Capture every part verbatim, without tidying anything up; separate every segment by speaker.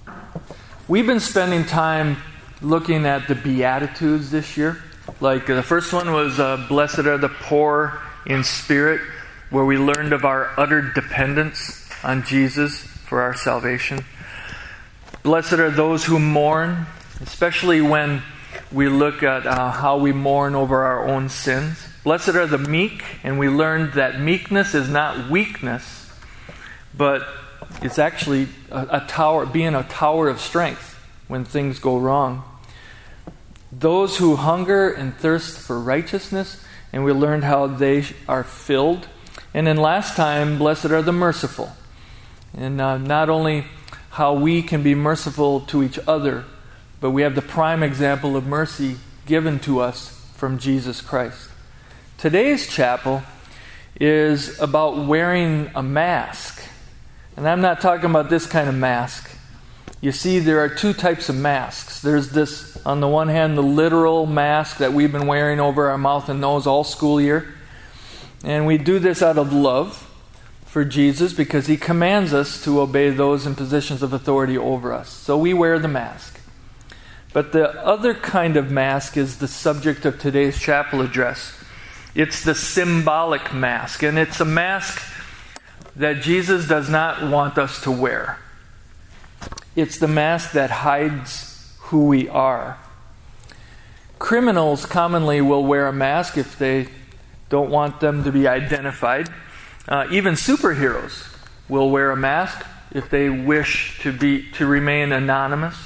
Speaker 1: We've been spending time looking at the Beatitudes this year. Like uh, the first one was uh, Blessed are the poor in spirit, where we learned of our utter dependence on Jesus for our salvation. Blessed are those who mourn, especially when we look at uh, how we mourn over our own sins. Blessed are the meek, and we learned that meekness is not weakness, but it's actually a, a tower, being a tower of strength when things go wrong. Those who hunger and thirst for righteousness, and we learned how they are filled. And then last time, blessed are the merciful. And uh, not only how we can be merciful to each other, but we have the prime example of mercy given to us from Jesus Christ. Today's chapel is about wearing a mask. And I'm not talking about this kind of mask. You see, there are two types of masks. There's this, on the one hand, the literal mask that we've been wearing over our mouth and nose all school year. And we do this out of love for Jesus because He commands us to obey those in positions of authority over us. So we wear the mask. But the other kind of mask is the subject of today's chapel address. It's the symbolic mask. And it's a mask that Jesus does not want us to wear. It's the mask that hides who we are. Criminals commonly will wear a mask if they don't want them to be identified. Uh, even superheroes will wear a mask if they wish to be to remain anonymous.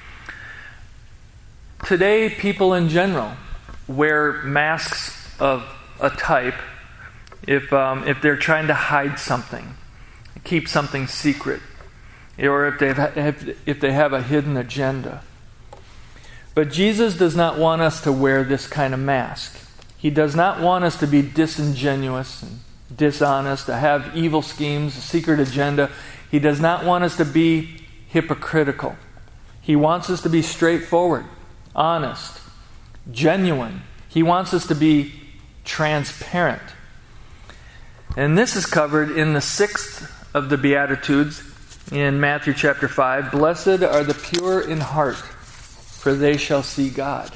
Speaker 1: Today, people in general wear masks of a type if um, if they're trying to hide something, keep something secret, or if they have, if they have a hidden agenda. But Jesus does not want us to wear this kind of mask. He does not want us to be disingenuous and dishonest, to have evil schemes, a secret agenda. He does not want us to be hypocritical. He wants us to be straightforward, honest, genuine. He wants us to be transparent. And this is covered in the sixth of the Beatitudes in Matthew chapter five. Blessed are the pure in heart, for they shall see God.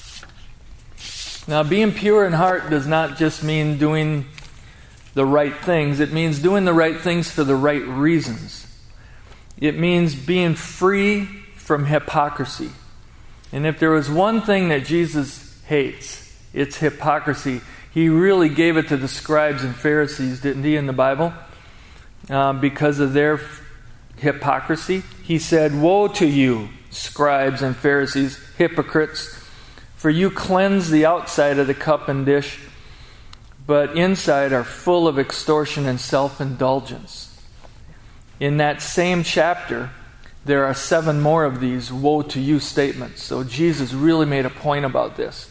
Speaker 1: Now, being pure in heart does not just mean doing the right things. It means doing the right things for the right reasons. It means being free from hypocrisy. And if there was one thing that Jesus hates, it's hypocrisy. He really gave it to the scribes and Pharisees, didn't he, in the Bible? Uh, because of their hypocrisy. He said, "Woe to you, scribes and Pharisees, hypocrites, for you cleanse the outside of the cup and dish, but inside are full of extortion and self-indulgence." In that same chapter, there are seven more of these woe to you statements. So Jesus really made a point about this.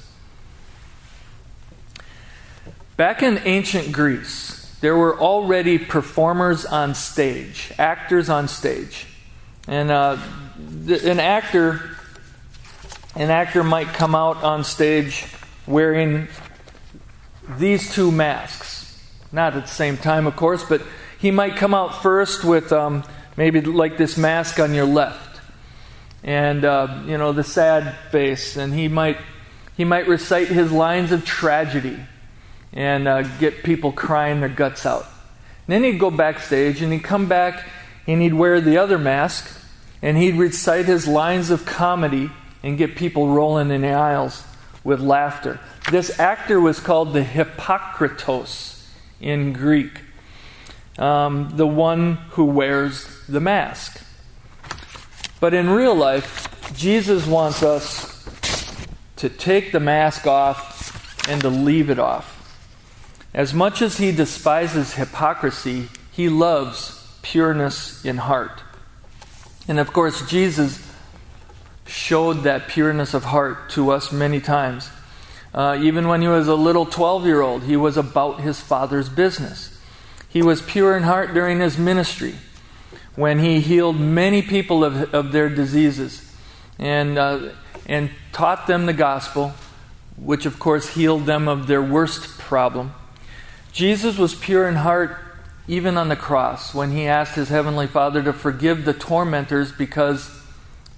Speaker 1: Back in ancient Greece, there were already performers on stage, actors on stage. And uh, th- an actor, an actor might come out on stage wearing these two masks. Not at the same time, of course, but he might come out first with um, maybe like this mask on your left, and uh, you know, the sad face, and he might he might recite his lines of tragedy and uh, get people crying their guts out. And then he'd go backstage and he'd come back and he'd wear the other mask and he'd recite his lines of comedy and get people rolling in the aisles with laughter. This actor was called the Hypokritos in Greek, um, the one who wears the mask. But in real life, Jesus wants us to take the mask off and to leave it off. As much as He despises hypocrisy, He loves pureness in heart. And of course, Jesus showed that pureness of heart to us many times. Uh, even when He was a little twelve-year-old, He was about His Father's business. He was pure in heart during His ministry, when He healed many people of, of their diseases and, uh, and taught them the gospel, which of course healed them of their worst problem. Jesus was pure in heart even on the cross when He asked His Heavenly Father to forgive the tormentors because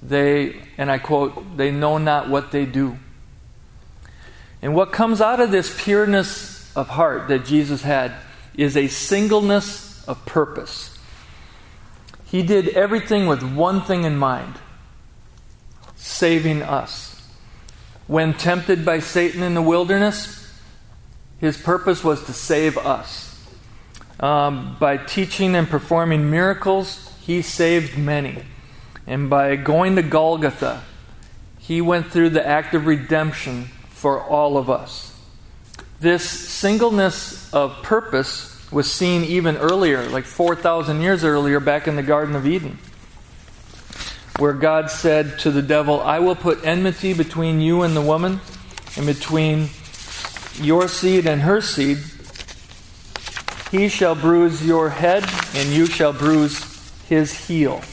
Speaker 1: They, and I quote, they know not what they do. And what comes out of this pureness of heart that Jesus had is a singleness of purpose. He did everything with one thing in mind: saving us. When tempted by Satan in the wilderness, his purpose was to save us. Um, by teaching and performing miracles, he saved many. And by going to Golgotha, he went through the act of redemption for all of us. This singleness of purpose was seen even earlier, like four thousand years earlier, back in the Garden of Eden, where God said to the devil, "I will put enmity between you and the woman, and between your seed and her seed. He shall bruise your head, and you shall bruise his heel."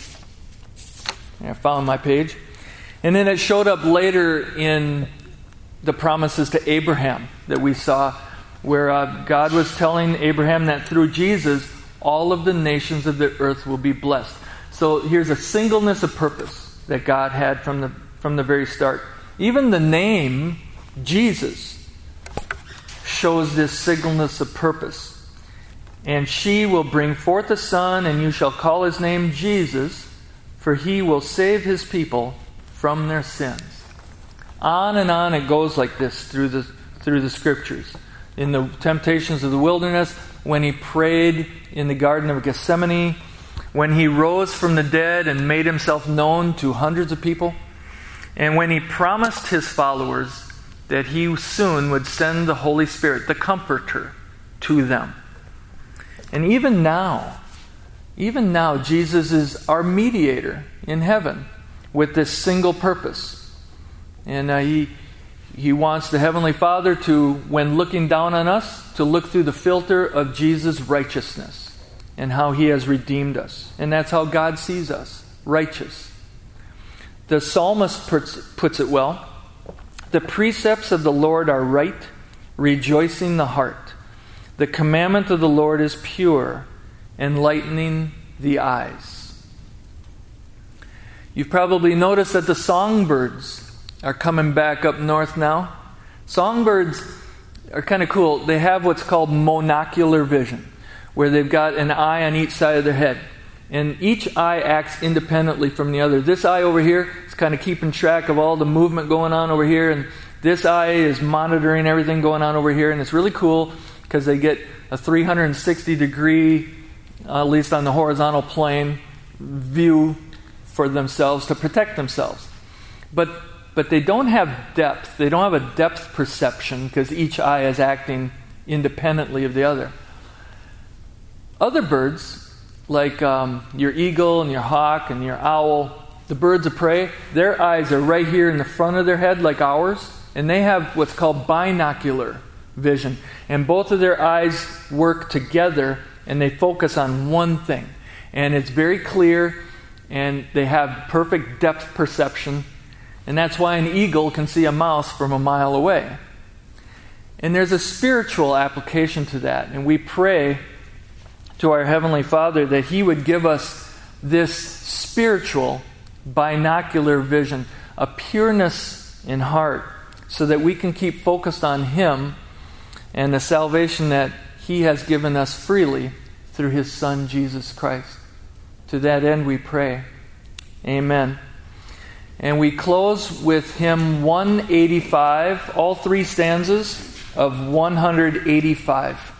Speaker 1: I found my page. And then it showed up later in the promises to Abraham that we saw, where uh, God was telling Abraham that through Jesus, all of the nations of the earth will be blessed. So here's a singleness of purpose that God had from the from the very start. Even the name Jesus shows this singleness of purpose. "And she will bring forth a son, and you shall call his name Jesus, for he will save his people from their sins." On and on it goes like this through the through the scriptures. In the temptations of the wilderness, when he prayed in the Garden of Gethsemane, when he rose from the dead and made himself known to hundreds of people, and when he promised his followers that he soon would send the Holy Spirit, the Comforter, to them. And even now, even now, Jesus is our mediator in heaven with this single purpose. And uh, he, he wants the Heavenly Father to, when looking down on us, to look through the filter of Jesus' righteousness and how he has redeemed us. And that's how God sees us, righteous. The psalmist puts, puts it well. "The precepts of the Lord are right, rejoicing the heart. The commandment of the Lord is pure, enlightening the eyes." You've probably noticed that the songbirds are coming back up north now. Songbirds are kind of cool. They have what's called monocular vision, where they've got an eye on each side of their head. And each eye acts independently from the other. This eye over here is kind of keeping track of all the movement going on over here, and this eye is monitoring everything going on over here. And it's really cool because they get a three hundred sixty degree, uh, at least on the horizontal plane, view for themselves to protect themselves. But But they don't have depth. They don't have a depth perception because each eye is acting independently of the other. Other birds, like um, your eagle and your hawk and your owl, the birds of prey, their eyes are right here in the front of their head like ours, and they have what's called binocular vision. And both of their eyes work together, and they focus on one thing. And it's very clear, and they have perfect depth perception. And that's why an eagle can see a mouse from a mile away. And there's a spiritual application to that. And we pray to our Heavenly Father that He would give us this spiritual binocular vision, a pureness in heart, so that we can keep focused on Him and the salvation that He has given us freely through His Son, Jesus Christ. To that end we pray. Amen. And we close with hymn one eighty-five, all three stanzas of one eighty-five.